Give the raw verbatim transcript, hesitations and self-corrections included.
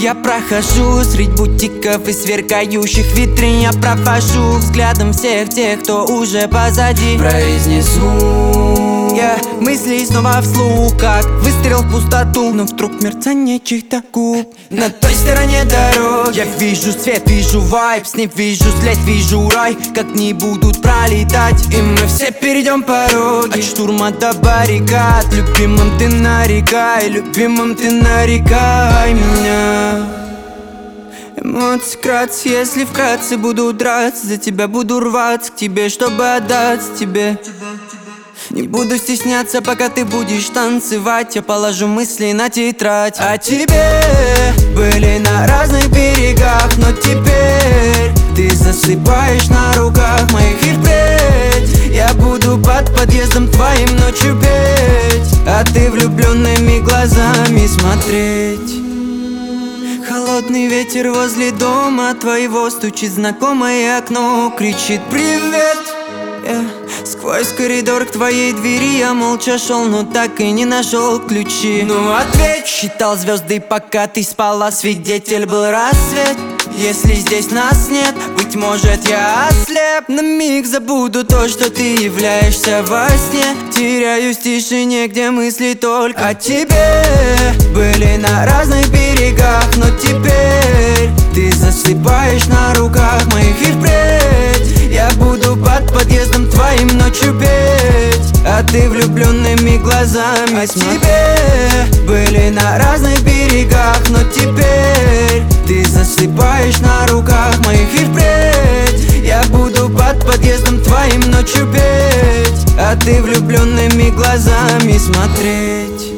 Я прохожу средь бутиков и сверкающих витрин. Я провожу взглядом всех тех, кто уже позади. Произнесу я мысли снова вслух, как выстрел в пустоту. Но вдруг мерцание чьих-то губ на той стороне дороги. Я вижу свет, вижу вайб, с ним вижу след, вижу рай. Как не будут пролетать, и мы все перейдем пороги. От штурма до баррикад, любимым ты нарекай, любимым ты нарекай меня. Эмоции кратцы, если вкратце буду драться за тебя, буду рваться к тебе, чтобы отдаться тебе. Не буду стесняться, пока ты будешь танцевать. Я положу мысли на тетрадь. А тебе были на разных берегах, но теперь ты засыпаешь на руках моих. И впредь я буду под подъездом твоим ночью петь, а ты влюбленными глазами смотреть. Холодный ветер возле дома твоего стучит в знакомое окно, кричит привет. Yeah. Сквозь коридор к твоей двери я молча шел, но так и не нашел ключи. Ну ответь, считал звезды, пока ты спала, свидетель был рассвет. Если здесь нас нет, быть может я ослеп. На миг забуду то, что ты являешься во сне. Теряюсь в тишине, где мысли только о тебе. Были на разных берегах, но теперь ты засыпаешь на руках моих. И впредь я буду под подъездом твоим ночью петь, а ты влюбленными глазами смотреть. Тебе были на разных берегах, но теперь ты засыпаешь на руках моих. И впредь я буду под подъездом твоим ночью петь, а ты влюбленными глазами смотреть.